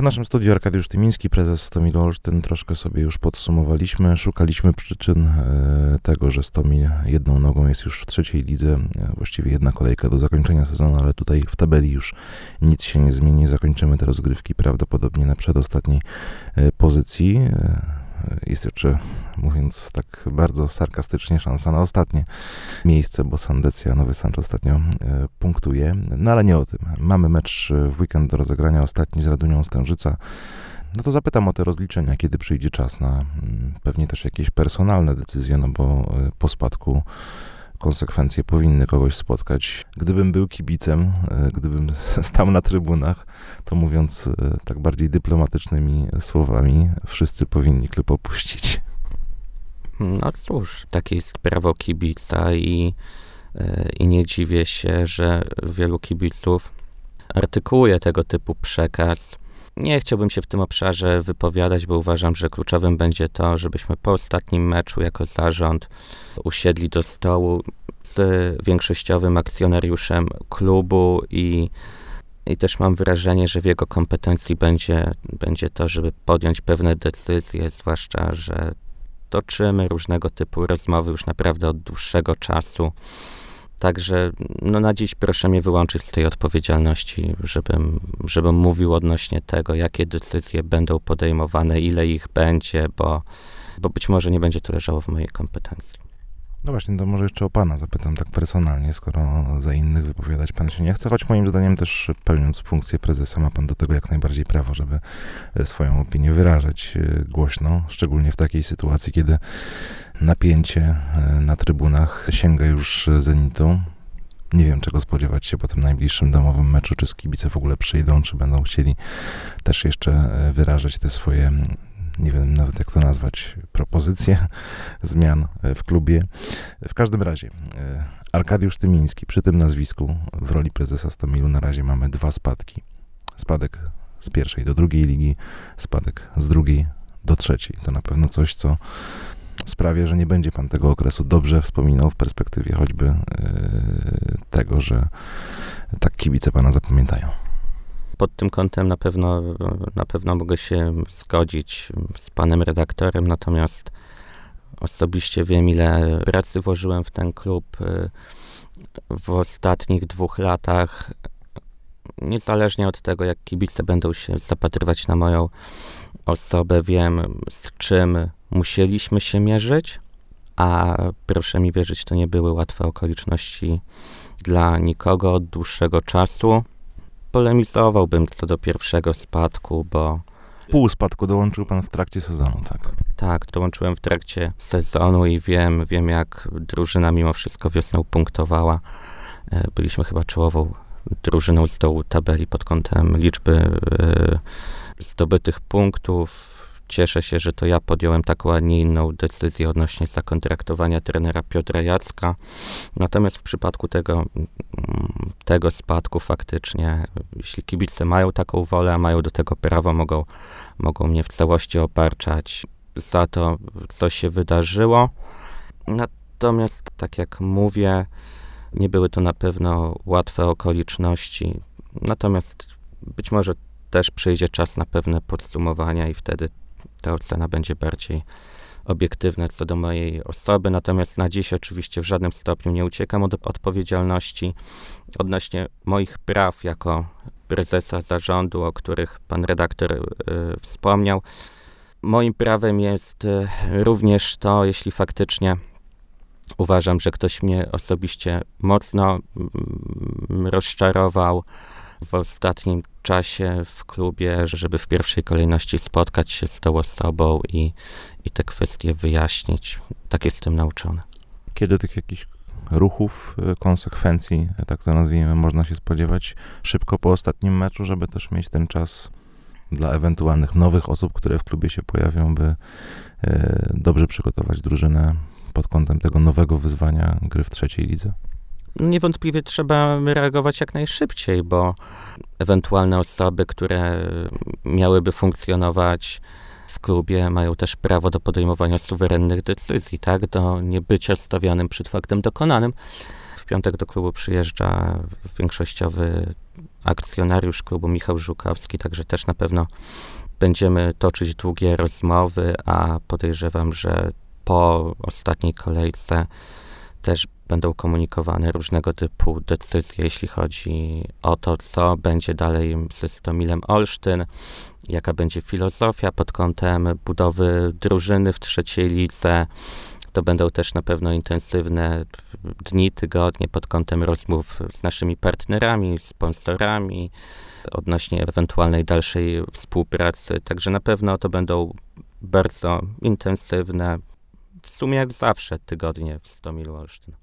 W naszym studiu Arkadiusz Tymiński, prezes Stomilu Olsztyn. Troszkę sobie już podsumowaliśmy, szukaliśmy przyczyn tego, że Stomil jedną nogą jest już w trzeciej lidze. Właściwie jedna kolejka do zakończenia sezonu, ale tutaj w tabeli już nic się nie zmieni. Zakończymy te rozgrywki prawdopodobnie na przedostatniej pozycji. Jest jeszcze, mówiąc tak bardzo sarkastycznie, szansa na ostatnie miejsce, bo Sandecja Nowy Sącz ostatnio punktuje. No ale nie o tym. Mamy mecz w weekend do rozegrania, ostatni z Radunią Stężyca. No to zapytam o te rozliczenia, kiedy przyjdzie czas na pewnie też jakieś personalne decyzje, no bo po spadku konsekwencje powinny kogoś spotkać. Gdybym był kibicem, gdybym stał na trybunach, to mówiąc tak bardziej dyplomatycznymi słowami, wszyscy powinni klub opuścić. No cóż, takie jest prawo kibica i nie dziwię się, że wielu kibiców artykułuje tego typu przekaz. Nie chciałbym się w tym obszarze wypowiadać, bo uważam, że kluczowym będzie to, żebyśmy po ostatnim meczu jako zarząd usiedli do stołu z większościowym akcjonariuszem klubu i też mam wrażenie, że w jego kompetencji będzie to, żeby podjąć pewne decyzje, zwłaszcza, że toczymy różnego typu rozmowy już naprawdę od dłuższego czasu. Także na dziś proszę mnie wyłączyć z tej odpowiedzialności, żebym mówił odnośnie tego, jakie decyzje będą podejmowane, ile ich będzie, bo być może nie będzie to leżało w mojej kompetencji. No właśnie, to może jeszcze o pana zapytam tak personalnie, skoro za innych wypowiadać pan się nie chce, choć moim zdaniem też pełniąc funkcję prezesa ma pan do tego jak najbardziej prawo, żeby swoją opinię wyrażać głośno, szczególnie w takiej sytuacji, kiedy napięcie na trybunach sięga już zenitu. Nie wiem, czego spodziewać się po tym najbliższym domowym meczu, czy kibice w ogóle przyjdą, czy będą chcieli też jeszcze wyrażać te swoje, nie wiem nawet jak to nazwać, propozycje zmian w klubie. W każdym razie, Arkadiusz Tymiński, przy tym nazwisku w roli prezesa Stomilu na razie mamy 2 spadki. Spadek z pierwszej do drugiej ligi, spadek z drugiej do trzeciej. To na pewno coś, co sprawia, że nie będzie pan tego okresu dobrze wspominał w perspektywie choćby tego, że tak kibice pana zapamiętają. Pod tym kątem na pewno mogę się zgodzić z panem redaktorem, natomiast osobiście wiem, ile pracy włożyłem w ten klub w ostatnich 2 latach. Niezależnie od tego, jak kibice będą się zapatrywać na moją osobę, wiem, z czym musieliśmy się mierzyć, a proszę mi wierzyć, to nie były łatwe okoliczności dla nikogo od dłuższego czasu. Polemizowałbym co do pierwszego spadku, bo... Pół spadku dołączył pan w trakcie sezonu, tak? Tak, dołączyłem w trakcie sezonu i wiem jak drużyna mimo wszystko wiosną punktowała. Byliśmy chyba czołową drużyną z dołu tabeli pod kątem liczby zdobytych punktów. Cieszę się, że to ja podjąłem taką, a nie inną decyzję odnośnie zakontraktowania trenera Piotra Jacka. Natomiast w przypadku tego spadku faktycznie, jeśli kibice mają taką wolę, a mają do tego prawo, mogą mnie w całości obarczać za to, co się wydarzyło. Natomiast, tak jak mówię, nie były to na pewno łatwe okoliczności. Natomiast być może też przyjdzie czas na pewne podsumowania i wtedy ta ocena będzie bardziej obiektywna co do mojej osoby. Natomiast na dziś oczywiście w żadnym stopniu nie uciekam od odpowiedzialności odnośnie moich praw jako prezesa zarządu, o których pan redaktor wspomniał. Moim prawem jest również to, jeśli faktycznie uważam, że ktoś mnie osobiście mocno rozczarował w ostatnim czasie w klubie, żeby w pierwszej kolejności spotkać się z tą osobą i te kwestie wyjaśnić. Tak jestem nauczony. Kiedy tych jakichś ruchów, konsekwencji, tak to nazwijmy, można się spodziewać szybko po ostatnim meczu, żeby też mieć ten czas dla ewentualnych nowych osób, które w klubie się pojawią, by dobrze przygotować drużynę pod kątem tego nowego wyzwania gry w trzeciej lidze? Niewątpliwie trzeba reagować jak najszybciej, bo ewentualne osoby, które miałyby funkcjonować w klubie, mają też prawo do podejmowania suwerennych decyzji, tak? Do niebycia stawianym przed faktem dokonanym. W piątek do klubu przyjeżdża większościowy akcjonariusz klubu Michał Żukowski, także też na pewno będziemy toczyć długie rozmowy, a podejrzewam, że po ostatniej kolejce też będą komunikowane różnego typu decyzje, jeśli chodzi o to, co będzie dalej ze Stomilem Olsztyn, jaka będzie filozofia pod kątem budowy drużyny w trzeciej lidze. To będą też na pewno intensywne dni, tygodnie pod kątem rozmów z naszymi partnerami, sponsorami, odnośnie ewentualnej dalszej współpracy. Także na pewno to będą bardzo intensywne, w sumie jak zawsze, tygodnie w Stomilu Olsztyn.